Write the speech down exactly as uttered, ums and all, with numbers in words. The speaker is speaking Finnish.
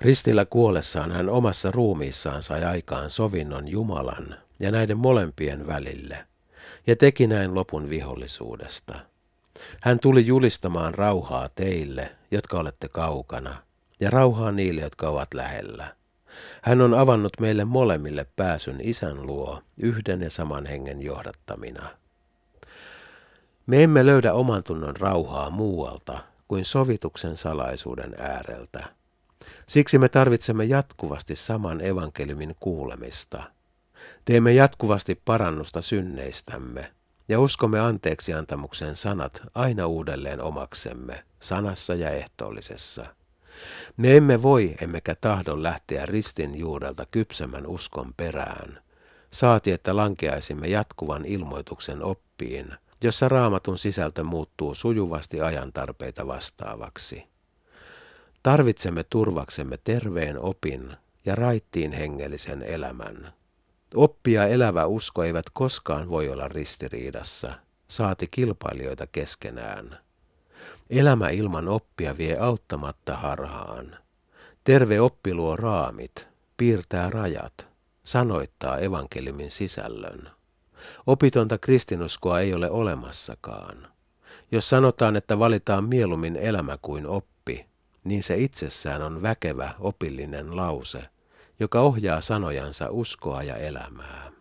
Ristillä kuollessaan hän omassa ruumiissaan sai aikaan sovinnon Jumalan ja näiden molempien välille, ja teki näin lopun vihollisuudesta. Hän tuli julistamaan rauhaa teille, jotka olette kaukana, ja rauhaa niille, jotka ovat lähellä. Hän on avannut meille molemmille pääsyn Isän luo yhden ja saman hengen johdattamina. Me emme löydä oman tunnon rauhaa muualta kuin sovituksen salaisuuden ääreltä. Siksi me tarvitsemme jatkuvasti saman evankeliumin kuulemista. Teemme jatkuvasti parannusta synneistämme ja uskomme anteeksiantamuksen sanat aina uudelleen omaksemme, sanassa ja ehtoollisessa. Me emme voi emmekä tahdo lähteä ristin juurelta kypsemmän uskon perään, saati että lankeaisimme jatkuvan ilmoituksen oppiin, jossa Raamatun sisältö muuttuu sujuvasti ajan tarpeita vastaavaksi. Tarvitsemme turvaksemme terveen opin ja raittiin hengellisen elämän. Oppi ja elävä usko eivät koskaan voi olla ristiriidassa, saati kilpailijoita keskenään. Elämä ilman oppia vie auttamatta harhaan. Terve oppi luo raamit, piirtää rajat, sanoittaa evankeliumin sisällön. Opitonta kristinuskoa ei ole olemassakaan. Jos sanotaan, että valitaan mieluummin elämä kuin oppi, niin se itsessään on väkevä opillinen lause, joka ohjaa sanojansa uskoa ja elämää.